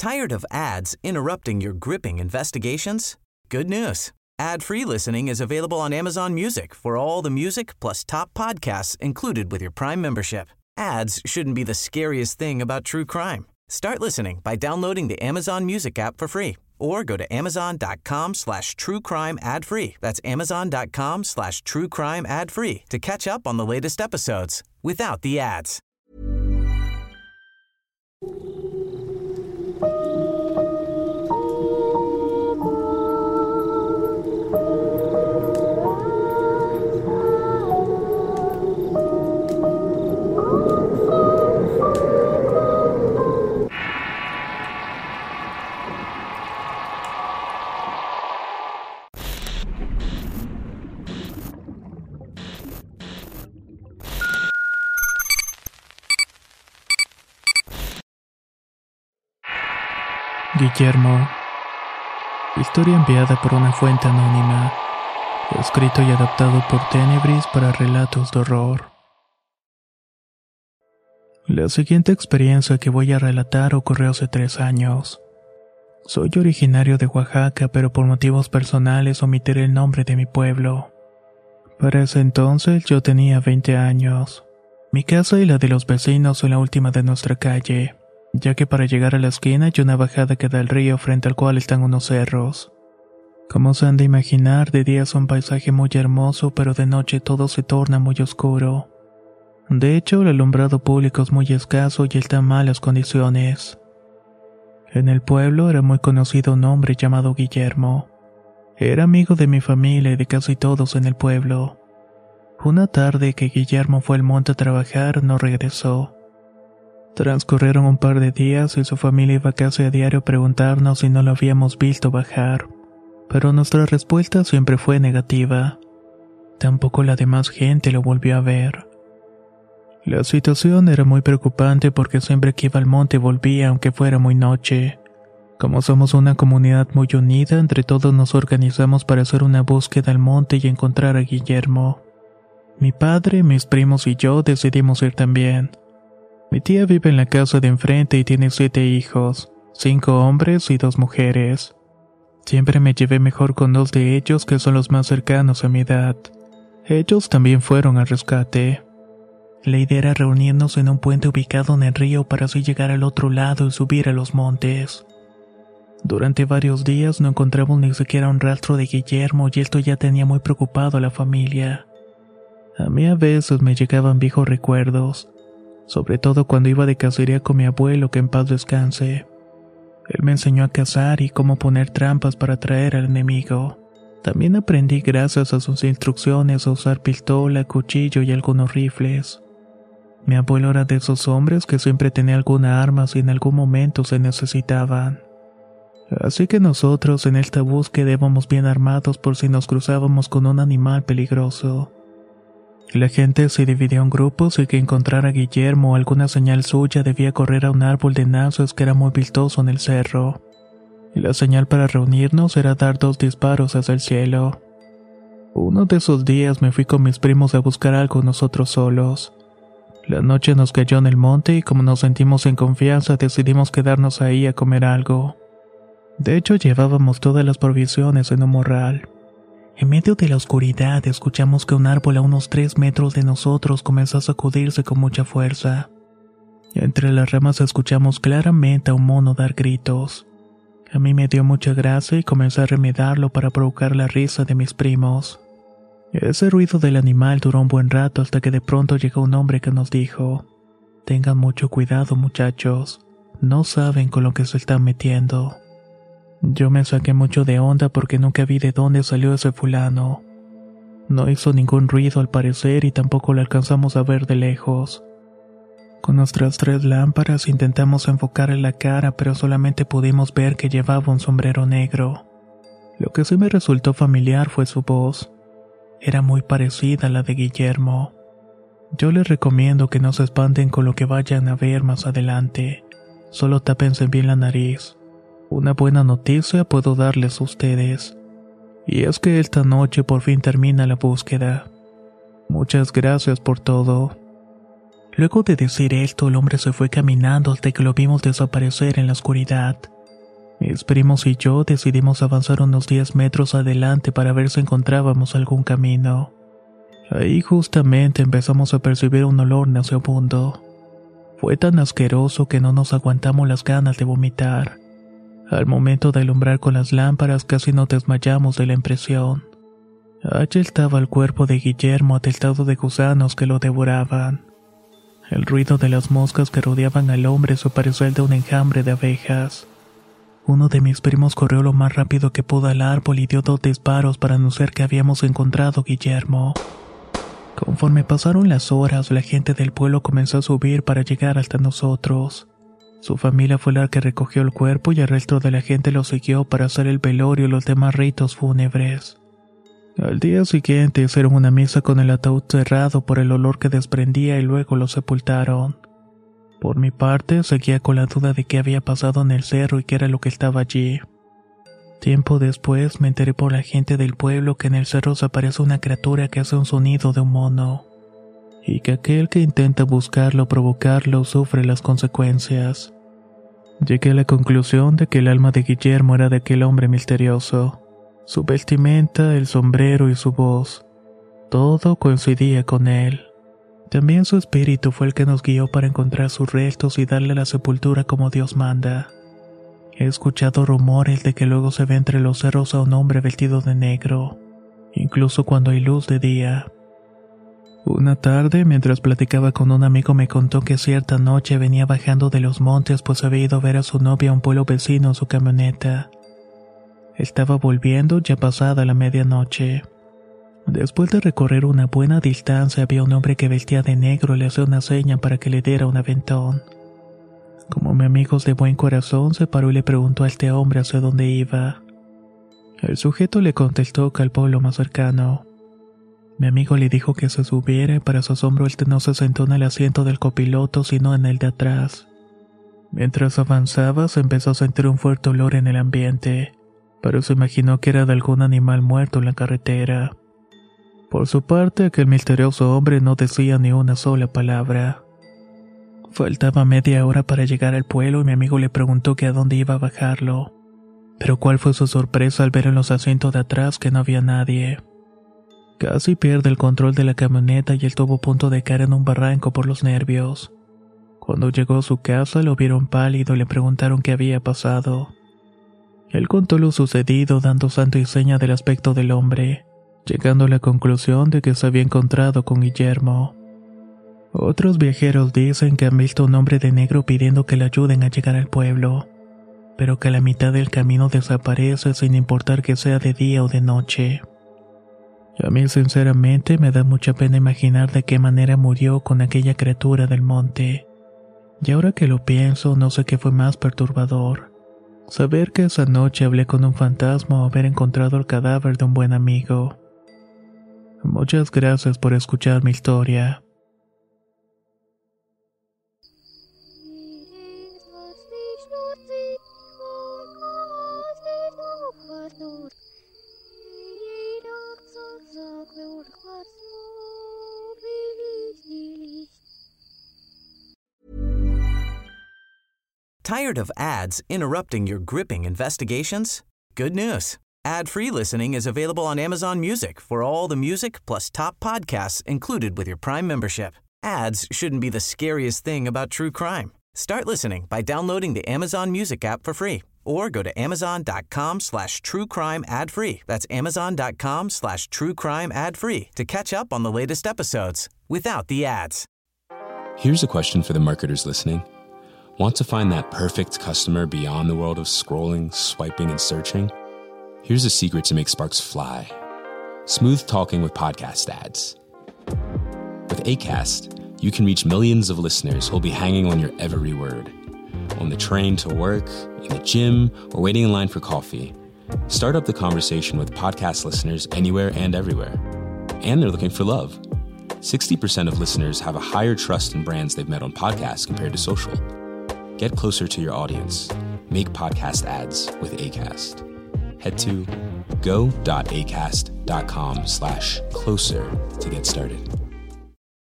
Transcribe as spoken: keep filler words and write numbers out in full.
Tired of ads interrupting your gripping investigations? Good news. Ad-free listening is available on Amazon Music for all the music plus top podcasts included with your Prime membership. Ads shouldn't be the scariest thing about true crime. Start listening by downloading the Amazon Music app for free or go to amazon.com slash true crime ad free. That's amazon.com slash true crime ad free to catch up on the latest episodes without the ads. Guillermo. Historia enviada por una fuente anónima. Escrito y adaptado por Tenebris para relatos de horror. La siguiente experiencia que voy a relatar ocurrió hace tres años. Soy originario de Oaxaca, pero por motivos personales omitiré el nombre de mi pueblo. Para ese entonces yo tenía veinte años. Mi casa y la de los vecinos son la última de nuestra calle, ya que para llegar a la esquina hay una bajada que da al río frente al cual están unos cerros. Como se han de imaginar, de día es un paisaje muy hermoso, pero de noche todo se torna muy oscuro. De hecho, el alumbrado público es muy escaso y está en malas condiciones. En el pueblo era muy conocido un hombre llamado Guillermo. Era amigo de mi familia y de casi todos en el pueblo. Una tarde que Guillermo fue al monte a trabajar, no regresó. Transcurrieron un par de días y su familia iba casi a diario a preguntarnos si no lo habíamos visto bajar, pero nuestra respuesta siempre fue negativa. Tampoco la demás gente lo volvió a ver. La situación era muy preocupante porque siempre que iba al monte volvía aunque fuera muy noche. Como somos una comunidad muy unida, entre todos nos organizamos para hacer una búsqueda al monte y encontrar a Guillermo. Mi padre, mis primos y yo decidimos ir también. Mi tía vive en la casa de enfrente y tiene siete hijos, cinco hombres y dos mujeres. Siempre me llevé mejor con dos de ellos que son los más cercanos a mi edad. Ellos también fueron al rescate. La idea era reunirnos en un puente ubicado en el río para así llegar al otro lado y subir a los montes. Durante varios días no encontramos ni siquiera un rastro de Guillermo y esto ya tenía muy preocupado a la familia. A mí a veces me llegaban viejos recuerdos, sobre todo cuando iba de cacería con mi abuelo, que en paz descanse. Él me enseñó a cazar y cómo poner trampas para atraer al enemigo. También aprendí gracias a sus instrucciones a usar pistola, cuchillo y algunos rifles. Mi abuelo era de esos hombres que siempre tenía alguna arma si en algún momento se necesitaban. Así que nosotros en esta búsqueda íbamos bien armados por si nos cruzábamos con un animal peligroso. La gente se dividió en grupos y que encontrara a Guillermo o alguna señal suya debía correr a un árbol de nazos que era muy vistoso en el cerro. Y la señal para reunirnos era dar dos disparos hacia el cielo. Uno de esos días me fui con mis primos a buscar algo nosotros solos. La noche nos cayó en el monte y como nos sentimos en confianza decidimos quedarnos ahí a comer algo. De hecho llevábamos todas las provisiones en un morral. En medio de la oscuridad escuchamos que un árbol a unos tres metros de nosotros comenzó a sacudirse con mucha fuerza. Entre las ramas escuchamos claramente a un mono dar gritos. A mí me dio mucha gracia y comencé a remedarlo para provocar la risa de mis primos. Ese ruido del animal duró un buen rato hasta que de pronto llegó un hombre que nos dijo: «Tengan mucho cuidado, muchachos, no saben con lo que se están metiendo». Yo me saqué mucho de onda porque nunca vi de dónde salió ese fulano. No hizo ningún ruido al parecer y tampoco lo alcanzamos a ver de lejos. Con nuestras tres lámparas intentamos enfocarle la cara, pero solamente pudimos ver que llevaba un sombrero negro. Lo que sí me resultó familiar fue su voz. Era muy parecida a la de Guillermo. Yo les recomiendo que no se espanten con lo que vayan a ver más adelante. Solo tápense bien la nariz. Una buena noticia puedo darles a ustedes, y es que esta noche por fin termina la búsqueda. Muchas gracias por todo. Luego de decir esto, el hombre se fue caminando hasta que lo vimos desaparecer en la oscuridad. Mis primos y yo decidimos avanzar unos diez metros adelante para ver si encontrábamos algún camino. Ahí justamente empezamos a percibir un olor nauseabundo. Fue tan asqueroso que no nos aguantamos las ganas de vomitar. Al momento de alumbrar con las lámparas casi nos desmayamos de la impresión. Allí estaba el cuerpo de Guillermo atestado de gusanos que lo devoraban. El ruido de las moscas que rodeaban al hombre se parecía al de un enjambre de abejas. Uno de mis primos corrió lo más rápido que pudo al árbol y dio dos disparos para anunciar que habíamos encontrado a Guillermo. Conforme pasaron las horas, la gente del pueblo comenzó a subir para llegar hasta nosotros. Su familia fue la que recogió el cuerpo y el resto de la gente lo siguió para hacer el velorio y los demás ritos fúnebres. Al día siguiente hicieron una misa con el ataúd cerrado por el olor que desprendía y luego lo sepultaron. Por mi parte, seguía con la duda de qué había pasado en el cerro y qué era lo que estaba allí. Tiempo después me enteré por la gente del pueblo que en el cerro se aparece una criatura que hace un sonido de un mono, y que aquel que intenta buscarlo o provocarlo sufre las consecuencias. Llegué a la conclusión de que el alma de Guillermo era de aquel hombre misterioso. Su vestimenta, el sombrero y su voz, todo coincidía con él. También su espíritu fue el que nos guió para encontrar sus restos y darle la sepultura como Dios manda. He escuchado rumores de que luego se ve entre los cerros a un hombre vestido de negro, incluso cuando hay luz de día. Una tarde, mientras platicaba con un amigo, me contó que cierta noche venía bajando de los montes pues había ido a ver a su novia a un pueblo vecino en su camioneta. Estaba volviendo ya pasada la medianoche. Después de recorrer una buena distancia había un hombre que vestía de negro y le hacía una seña para que le diera un aventón. Como mi amigo de buen corazón se paró y le preguntó a este hombre hacia dónde iba. El sujeto le contestó que al pueblo más cercano. Mi amigo le dijo que se subiera y para su asombro este no se sentó en el asiento del copiloto sino en el de atrás. Mientras avanzaba se empezó a sentir un fuerte olor en el ambiente, pero se imaginó que era de algún animal muerto en la carretera. Por su parte, aquel misterioso hombre no decía ni una sola palabra. Faltaba media hora para llegar al pueblo y mi amigo le preguntó que a dónde iba a bajarlo. Pero cuál fue su sorpresa al ver en los asientos de atrás que no había nadie. Casi pierde el control de la camioneta y él estuvo a punto de caer en un barranco por los nervios. Cuando llegó a su casa lo vieron pálido y le preguntaron qué había pasado. Él contó lo sucedido dando santo y seña del aspecto del hombre, llegando a la conclusión de que se había encontrado con Guillermo. Otros viajeros dicen que han visto a un hombre de negro pidiendo que le ayuden a llegar al pueblo, pero que a la mitad del camino desaparece sin importar que sea de día o de noche. A mí sinceramente me da mucha pena imaginar de qué manera murió con aquella criatura del monte. Y ahora que lo pienso, no sé qué fue más perturbador. Saber que esa noche hablé con un fantasma o haber encontrado el cadáver de un buen amigo. Muchas gracias por escuchar mi historia. Tired of ads interrupting your gripping investigations? Good news. Ad-free listening is available on Amazon Music for all the music plus top podcasts included with your Prime membership. Ads shouldn't be the scariest thing about true crime. Start listening by downloading the Amazon Music app for free or go to amazon.com slash true crime ad free. That's amazon.com slash true crime ad free to catch up on the latest episodes without the ads. Here's a question for the marketers listening. Want to find that perfect customer beyond the world of scrolling, swiping, and searching? Here's a secret to make sparks fly. Smooth talking with podcast ads. With Acast, you can reach millions of listeners who'll be hanging on your every word. On the train to work, in the gym, or waiting in line for coffee. Start up the conversation with podcast listeners anywhere and everywhere. And they're looking for love. sixty percent of listeners have a higher trust in brands they've met on podcasts compared to social. Get closer to your audience. Make podcast ads with Acast. Head to go.acast.com slash closer to get started.